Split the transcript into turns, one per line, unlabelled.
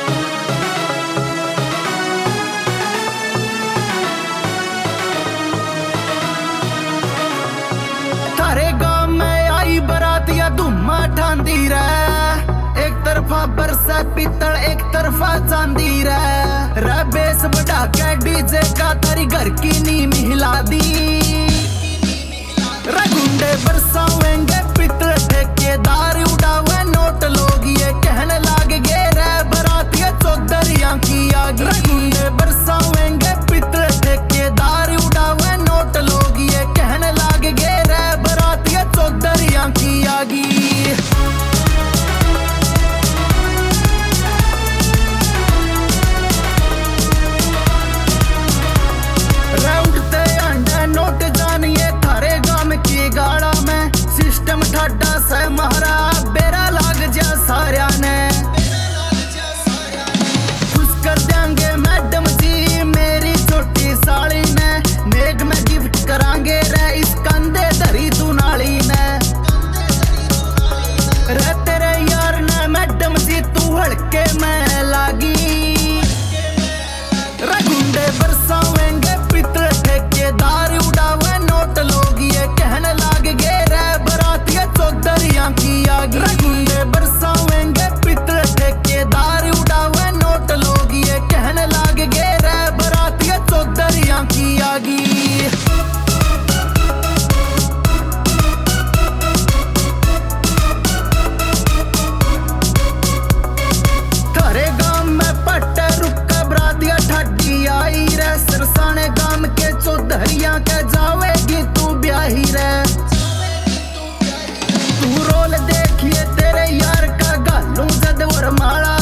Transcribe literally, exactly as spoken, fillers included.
थारे गांव में आई बरातियां धुम्मा ठांदी रह, एक तरफा बरसा पीतल एक तरफा चांदी रह। रे बेस बढ़ा के डीजे का तारी घर की नीम हिला दी। रे गुंडे बरसावेंगे पीतल ठेकेदार उड़ावे नोट, लोग ये कहने लाग गे रे बरातियां चौधरियां की आगी। रे गुंडे बरसावेंगे पीतल ठेकेदार उड़ावे नोट, लोग ये कहने लाग गे रे बरातियां चौधरियां की आगी। नोट जानिए थारे गांव की गाड़ा में, सिस्टम ठाडा से महारा बेरा लाग जा सारिया ने। खुश कर देंगे मैडम जी मेरी छोटी साली ने, नेक में गिफ्ट करांगे रे इस कंधे धरी तू नाली ने। रे तेरे यार ने मैडम जी तू हड़के में लागी। रे गुंडे बरसावेंगे पीतल ठेकेदार उड़ावे नोट, लोग ये कहने लाग गे रे बरातियां चौधरियां की आगी। रे गुंडे बरसावेंगे पीतल ठेकेदार उड़ावे नोट, लोग ये कहने लाग गे रे बरातियां चौधरियां की आगी। सरसाने गांव के चौधरियां के जावेगी तू ब्याही रे। तू रोल देखिए तेरे यार का गालू जद और माला